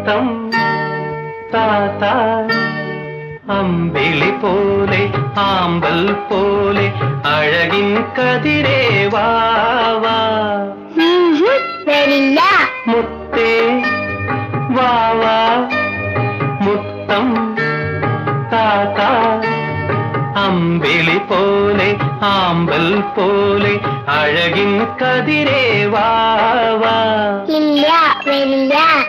മുത്തം താത്ത അമ്പിളി പോലെ ആമ്പൽ പോലെ അഴകിൻ കതിരേ വാവാ മുത്തേ വാവാ മുത്തം താത്ത അമ്പിളി പോലെ ആമ്പൽ പോലെ അഴകിൻ കതിരേ വാവാ ഇല്ല വരില്ല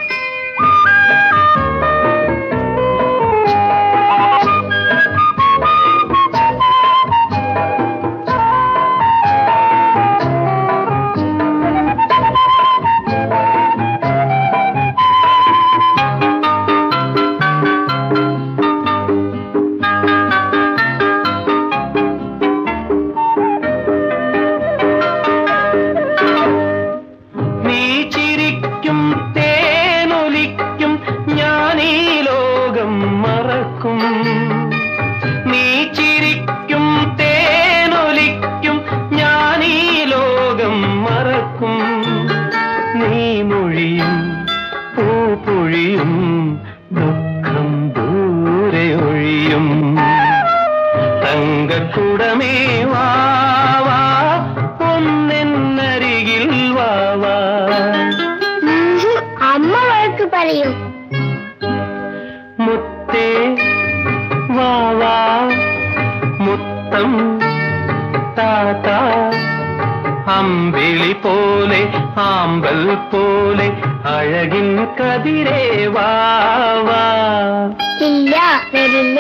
നീ ചിരിക്കും തേനൊലിക്കും ഞാനീ ലോകം മറക്കും നീ മൊഴിയും പൂപ്പൊഴിയും ദുഃഖം ദൂരെ ഒഴിയും തങ്കക്കുടമേ വാവാ ഒന്നെന്നരികിൽ വാവാ അമ്മ വഴക്ക് പറയും മുത്തേ വാവാ മുത്തം താത്ത അമ്പിളി പോലെ ആമ്പൽ പോലെ അഴകിൻ കതിരേ വാവാ ഇല്ല വരില്ല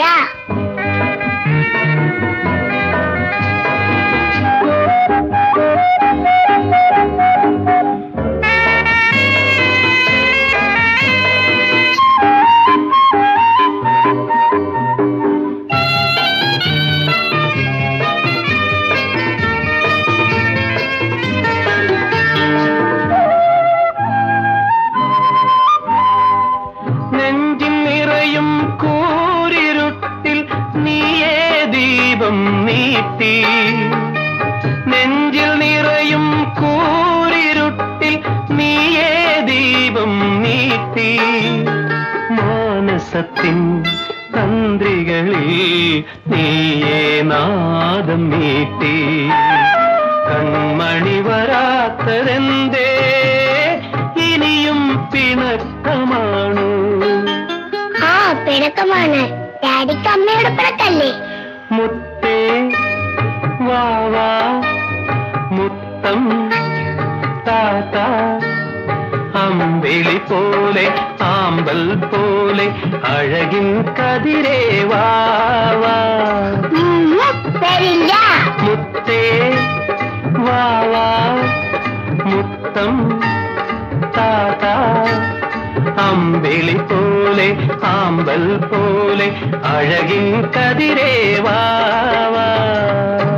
കൂരിരുട്ടിൽ നീയേ ദീപം നീട്ടി നെഞ്ചിൽ നിറയും കൂരിരുട്ടിൽ നീയേ ദീപം നീട്ടി മാനസത്തിൻ തന്ത്രികളിൽ നീയേ നാദം നീട്ടി കൺമണി വരാത്തതെന്തേ ഇനിയും പിണക്കമാണു പിണക്കമാണ് ഡാഡിക്ക് അമ്മയുടെ പിണക്കല്ലേ മുത്തേ വാവാ മുത്തം താത്ത അമ്പിളി പോലെ ആമ്പൽ പോലെ അഴകിൻ കതിരേ വാവാ വരില്ല മുത്തേ വാവാ മുത്തം താത്ത അമ്പിളി പോലെ ആമ്പൽ പോലെ അഴകിൻ കതിരേ വാവാ